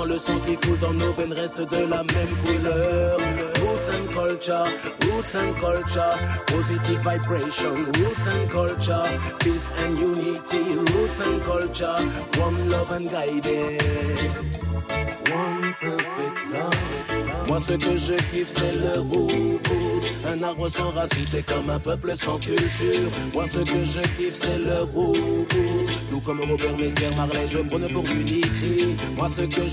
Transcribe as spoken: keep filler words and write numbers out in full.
Pourtant le sang qui coule dans nos veines reste de la même couleur. Roots and culture, roots and culture, positive vibration, roots and culture, peace and unity, roots and culture, one love and guidance, one perfect love. Moi ce que je kiffe c'est le roots. Un arbre sans racines c'est comme un peuple sans culture. Moi ce que je kiffe c'est le roots. Tout comme Robert Mester Marley je prône pour l'unité. Moi ce que